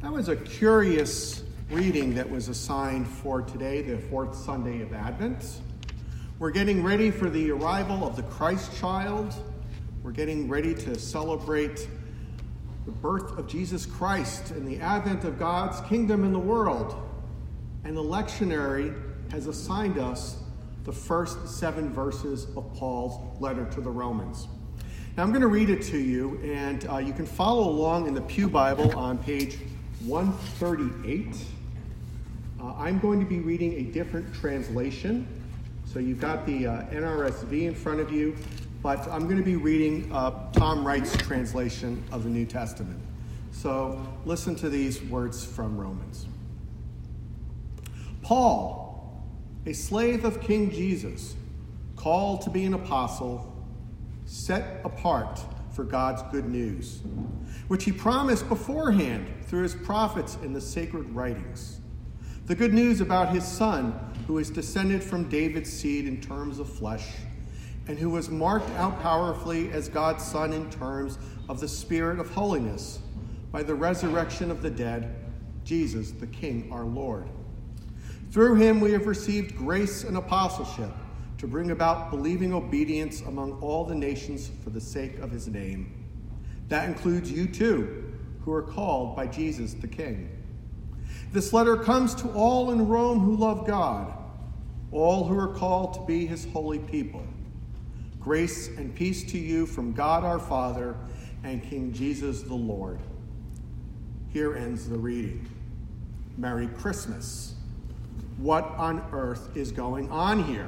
That was a curious reading that was assigned for today, the fourth Sunday of Advent. We're getting ready for the arrival of the Christ child. We're getting ready to celebrate the birth of Jesus Christ and the advent of God's kingdom in the world. And the lectionary has assigned us the first 7 verses of Paul's letter to the Romans. Now I'm going to read it to you, and you can follow along in the Pew Bible on page 138. I'm going to be reading a different translation. So you've got the NRSV in front of you, but I'm going to be reading Tom Wright's translation of the New Testament. So listen to these words from Romans. Paul, a slave of King Jesus, called to be an apostle, set apart for God's good news, which he promised beforehand through his prophets in the sacred writings. The good news about his Son, who is descended from David's seed in terms of flesh, and who was marked out powerfully as God's Son in terms of the Spirit of holiness, by the resurrection of the dead, Jesus, the King, our Lord. Through him we have received grace and apostleship, to bring about believing obedience among all the nations for the sake of his name. That includes you too, who are called by Jesus the King. This letter comes to all in Rome who love God, all who are called to be his holy people. Grace and peace to you from God our Father and King Jesus the Lord. Here ends the reading. Merry Christmas. What on earth is going on here?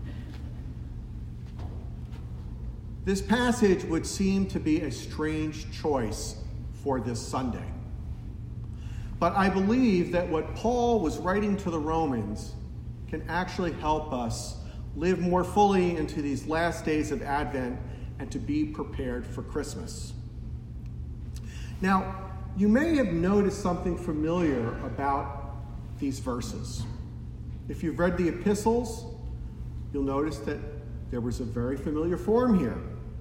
This passage would seem to be a strange choice for this Sunday. But I believe that what Paul was writing to the Romans can actually help us live more fully into these last days of Advent and to be prepared for Christmas. Now, you may have noticed something familiar about these verses. If you've read the epistles, you'll notice that there was a very familiar form here.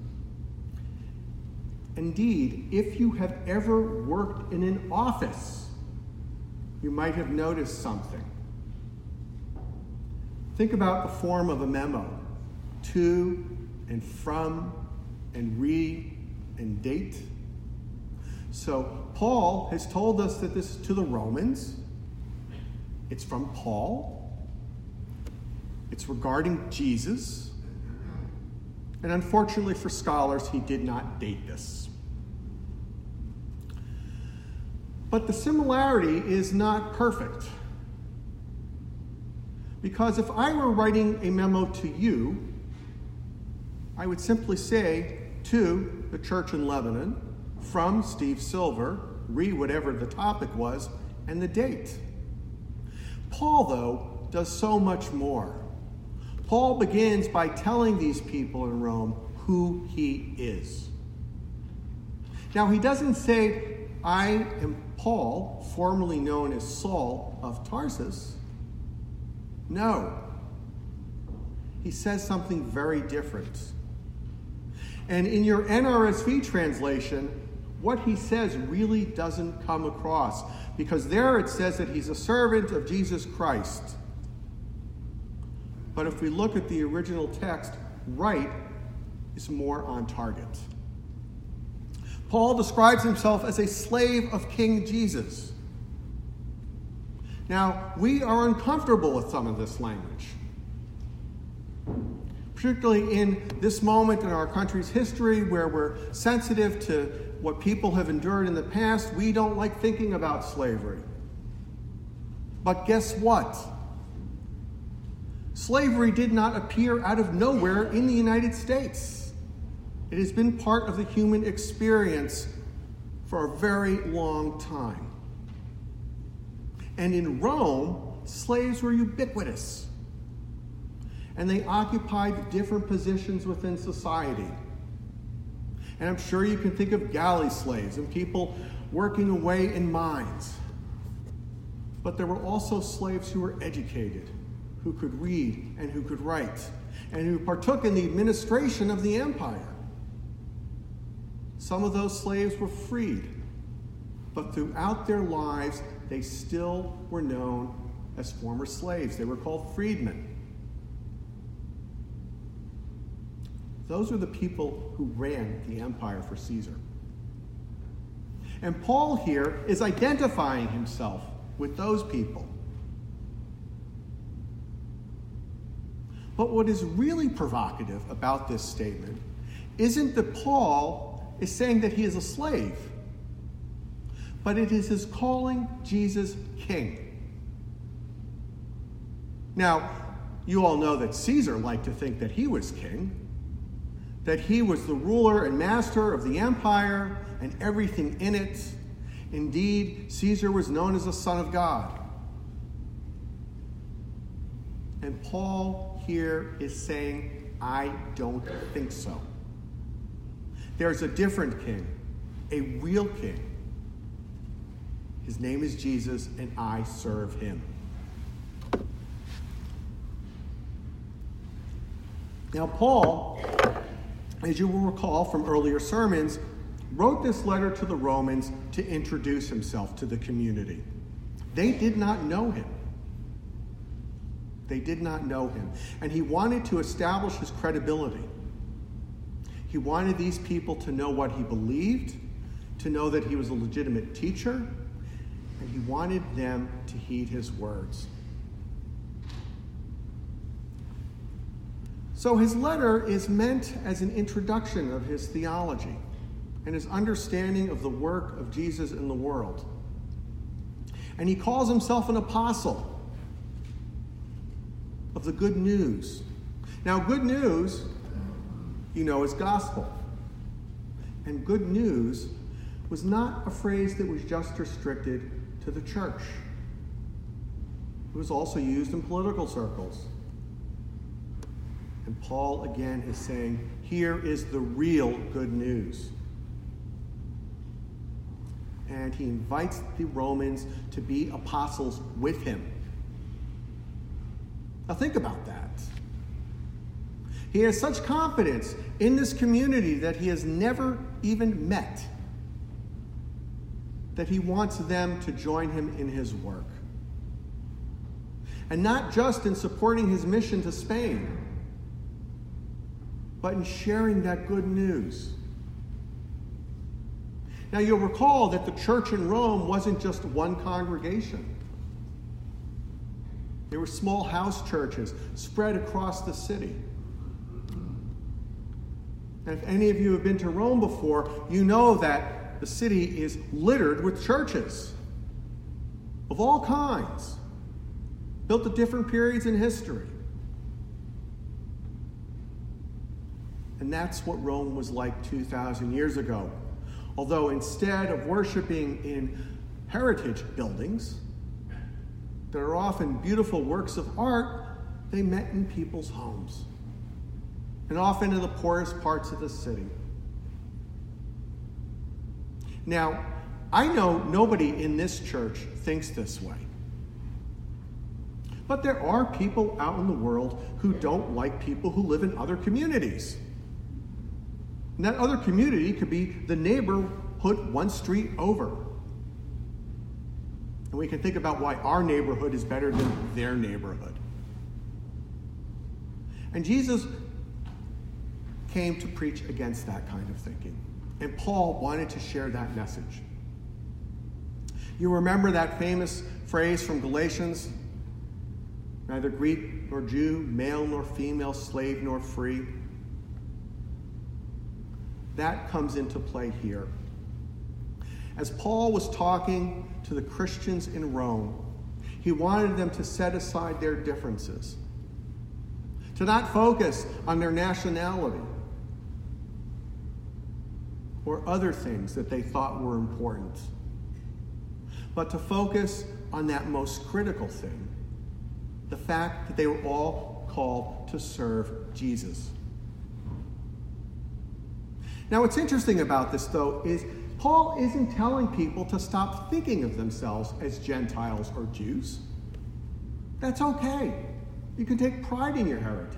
Indeed, if you have ever worked in an office, you might have noticed something. Think about the form of a memo: to and from and re and date. So Paul has told us that this is to the Romans. It's from Paul. It's regarding Jesus. And unfortunately for scholars, he did not date this. But the similarity is not perfect. Because if I were writing a memo to you, I would simply say, to the church in Lebanon, from Steve Silver, re whatever the topic was, and the date. Paul, though, does so much more. Paul begins by telling these people in Rome who he is. Now, he doesn't say, I am Paul, formerly known as Saul of Tarsus. No. He says something very different. And in your NRSV translation, what he says really doesn't come across, because there it says that he's a servant of Jesus Christ. But if we look at the original text, right is more on target. Paul describes himself as a slave of King Jesus. Now, we are uncomfortable with some of this language. Particularly in this moment in our country's history where we're sensitive to what people have endured in the past, we don't like thinking about slavery. But guess what? Slavery did not appear out of nowhere in the United States. It has been part of the human experience for a very long time. And in Rome, slaves were ubiquitous. And they occupied different positions within society. And I'm sure you can think of galley slaves and people working away in mines. But there were also slaves who were educated, who could read and who could write, and who partook in the administration of the empire. Some of those slaves were freed. but throughout their lives, they still were known as former slaves. They were called freedmen. Those are the people who ran the empire for Caesar. And Paul here is identifying himself with those people. But what is really provocative about this statement isn't that Paul is saying that he is a slave, but it is his calling Jesus king. Now, you all know that Caesar liked to think that he was king, that he was the ruler and master of the empire and everything in it. Indeed, Caesar was known as the Son of God. And Paul here is saying, I don't think so. There's a different king, a real king. His name is Jesus, and I serve him. Now, Paul, as you will recall from earlier sermons, wrote this letter to the Romans to introduce himself to the community. They did not know him. They did not know him. And he wanted to establish his credibility. He wanted these people to know what he believed, to know that he was a legitimate teacher, and he wanted them to heed his words. So his letter is meant as an introduction of his theology and his understanding of the work of Jesus in the world. And he calls himself an apostle of the good news. Now, good news, you know, is gospel. And good news was not a phrase that was just restricted to the church. It was also used in political circles. And Paul, again, is saying, here is the real good news. And he invites the Romans to be apostles with him. Now think about that. He has such confidence in this community that he has never even met, that he wants them to join him in his work. And not just in supporting his mission to Spain, but in sharing that good news. Now, you'll recall that the church in Rome wasn't just one congregation. There were small house churches spread across the city. And if any of you have been to Rome before, you know that the city is littered with churches of all kinds, built at different periods in history. And that's what Rome was like 2,000 years ago. Although instead of worshiping in heritage buildings that are often beautiful works of art, they met in people's homes, and often in the poorest parts of the city. Now, I know nobody in this church thinks this way. But there are people out in the world who don't like people who live in other communities. And that other community could be the neighborhood one street over. And we can think about why our neighborhood is better than their neighborhood. And Jesus came to preach against that kind of thinking. And Paul wanted to share that message. You remember that famous phrase from Galatians? Neither Greek nor Jew, male nor female, slave nor free. That comes into play here. As Paul was talking to the Christians in Rome, he wanted them to set aside their differences, to not focus on their nationality or other things that they thought were important, but to focus on that most critical thing, the fact that they were all called to serve Jesus. Now, what's interesting about this, though, is Paul isn't telling people to stop thinking of themselves as Gentiles or Jews. That's okay. You can take pride in your heritage.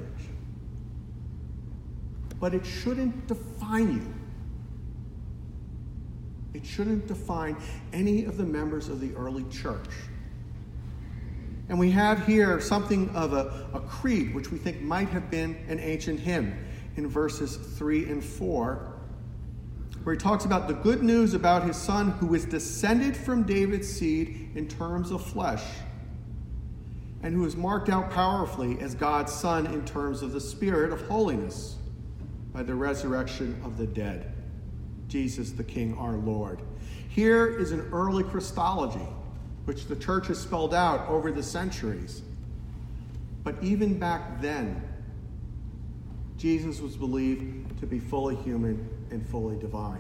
But it shouldn't define you. It shouldn't define any of the members of the early church. And we have here something of a creed, which we think might have been an ancient hymn in verses 3 and 4, where he talks about the good news about his son who is descended from David's seed in terms of flesh, and who is marked out powerfully as God's son in terms of the spirit of holiness by the resurrection of the dead. Jesus the King, our Lord. Here is an early Christology, which the church has spelled out over the centuries. But even back then, Jesus was believed to be fully human and fully divine.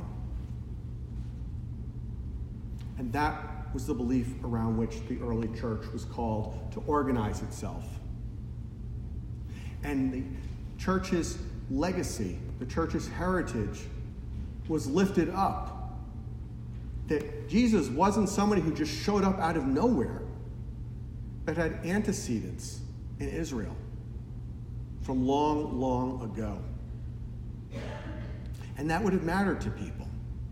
And that was the belief around which the early church was called to organize itself. And the church's legacy, the church's heritage, was lifted up. That Jesus wasn't somebody who just showed up out of nowhere, but had antecedents in Israel from long, long ago. And that would have mattered to people.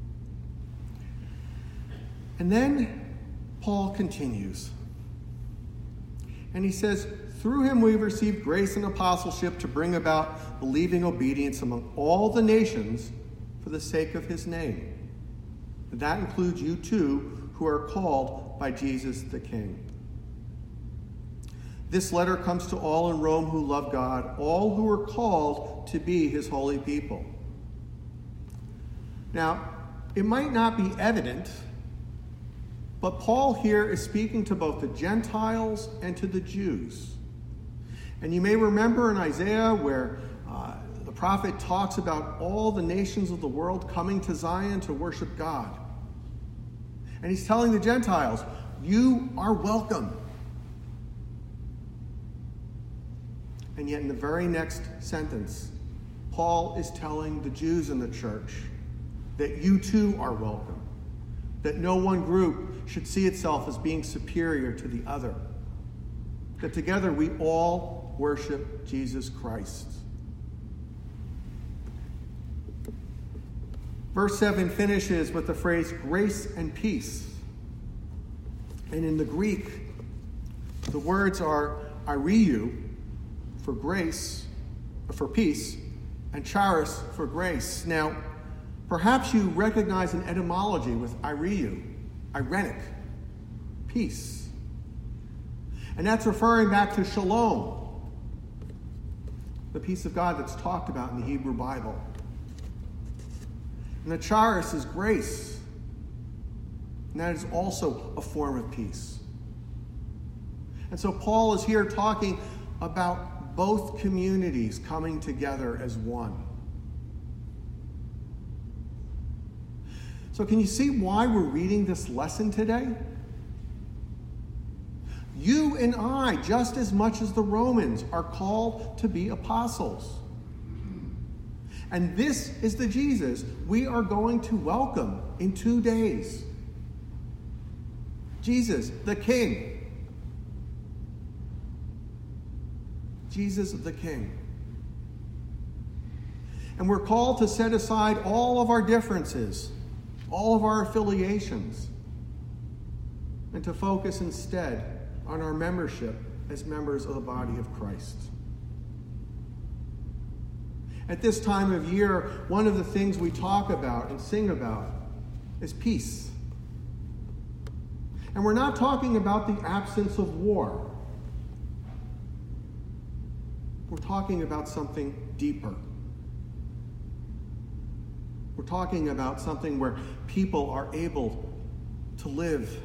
And then Paul continues. And he says, through him we've received grace and apostleship to bring about believing obedience among all the nations for the sake of his name. And that includes you too, who are called by Jesus the King. This letter comes to all in Rome who love God, all who are called to be his holy people. Now, it might not be evident, but Paul here is speaking to both the Gentiles and to the Jews. And you may remember in Isaiah where the prophet talks about all the nations of the world coming to Zion to worship God. And he's telling the Gentiles, you are welcome. And yet in the very next sentence, Paul is telling the Jews in the church that you too are welcome. That no one group should see itself as being superior to the other. That together we all worship Jesus Christ. Verse 7 finishes with the phrase grace and peace. And in the Greek, the words are aireu for grace, for peace, and charis for grace. Now, perhaps you recognize an etymology with aireu, irenic, peace. And that's referring back to shalom, the peace of God that's talked about in the Hebrew Bible. And the charis is grace. And that is also a form of peace. And so Paul is here talking about both communities coming together as one. So can you see why we're reading this lesson today? You and I, just as much as the Romans, are called to be apostles. And this is the Jesus we are going to welcome in 2 days. Jesus, the King. Jesus the King. And we're called to set aside all of our differences, all of our affiliations, and to focus instead on our membership as members of the body of Christ. At this time of year, one of the things we talk about and sing about is peace. And we're not talking about the absence of war. We're talking about something deeper. We're talking about something where people are able to live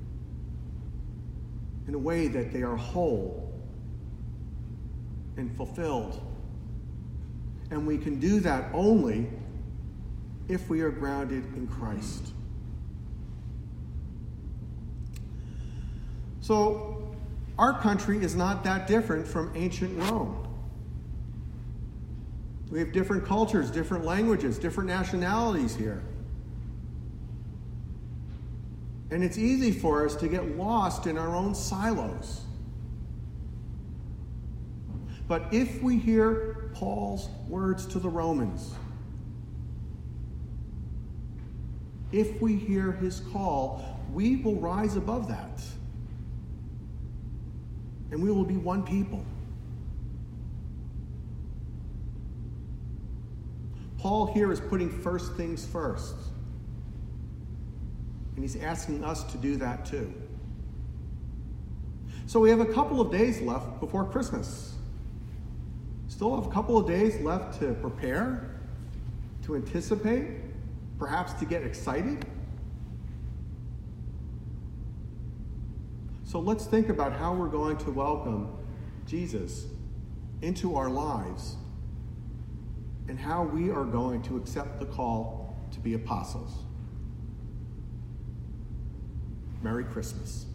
in a way that they are whole and fulfilled. And we can do that only if we are grounded in Christ. So, our country is not that different from ancient Rome. We have different cultures, different languages, different nationalities here. And it's easy for us to get lost in our own silos. But if we hear Paul's words to the Romans, if we hear his call, we will rise above that. And we will be one people. Paul here is putting first things first. And he's asking us to do that too. So we have a couple of days left before Christmas. Still have a couple of days left to prepare, to anticipate, perhaps to get excited. So let's think about how we're going to welcome Jesus into our lives and how we are going to accept the call to be apostles. Merry Christmas.